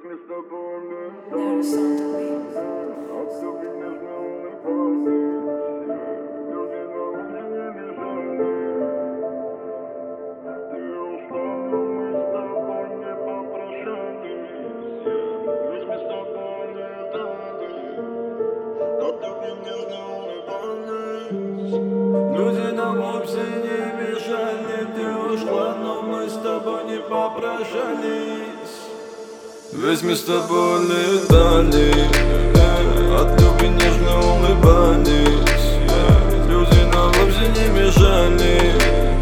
Люди нам вовсе не мешали, ты ушла, но мы с тобой не попрощались. Ведь мы с тобой летали, от любви нежно улыбались. Люди нам вовсе не мешали,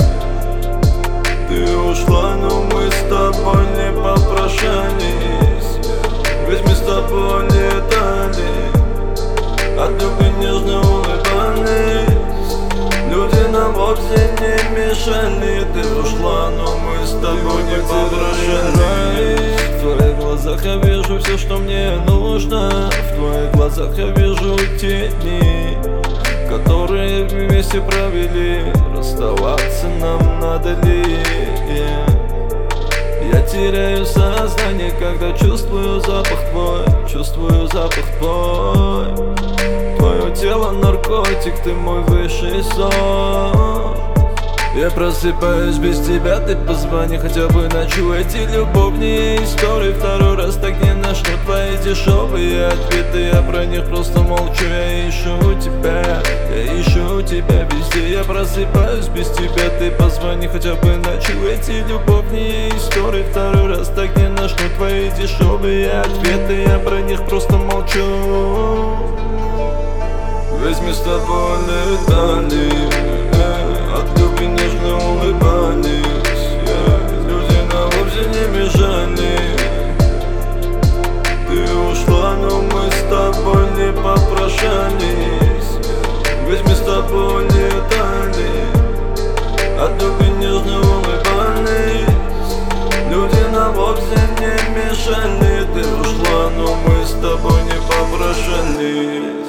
ты ушла, но мы с тобой не попрощались. Ведь мы с тобой летали, от любви нежно улыбались. Люди нам вовсе не мешали, ты ушла, но мы с тобой не попрощались. В твоих глазах я вижу все, что мне нужно. В твоих глазах я вижу те дни, которые вместе провели. Расставаться нам надо ли? Я теряю сознание, когда чувствую запах твой, чувствую запах твой. Твое тело наркотик, ты мой высший сон. Я просыпаюсь без тебя, ты позвони хотя бы ночью. Эти любовные истории второй раз так не начну. Твои дешевые ответы, я про них просто молчу. Я ищу тебя везде. Я просыпаюсь без тебя, ты позвони хотя бы ночью. Эти любовные истории второй раз так не начну. Твои дешевые ответы, я про них просто молчу. Ведь мы с тобой летали, от любви нежно улыбались. Люди нам вовсе не мешали, ты ушла, но мы с тобой не попрощались. Ведь мы с тобой летали, от любви нежно улыбались. Люди нам вовсе не мешали, ты ушла, но мы с тобой не попрощались.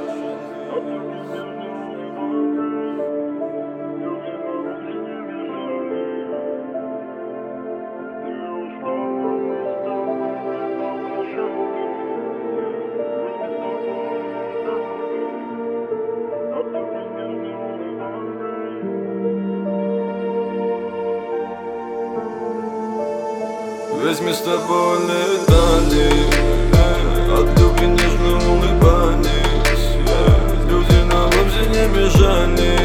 Ведь мы с тобой летали, от любви нежно улыбались. Люди нам вовсе не мешали,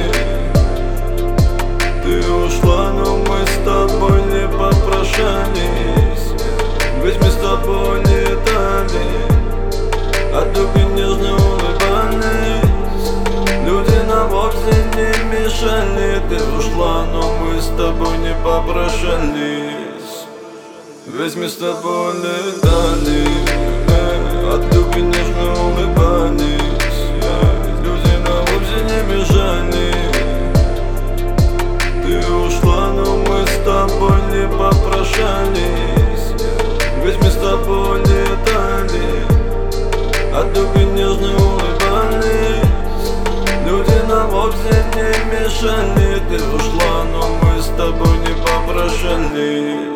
ты ушла, но мы с тобой не попрощались. Ведь мы с тобой летали, от любви нежно улыбались. Люди нам вовсе не мешали, ты ушла, но мы с тобой не попрощались. Ведь мы с тобой летали, от любви нежно улыбались. Люди нам вовсе не мешали, ты ушла, но мы с тобой не попрощались. Ведь мы с тобой летали, от любви нежно улыбались. Люди нам вовсе не мешали, ты ушла, но мы с тобой не попрощались.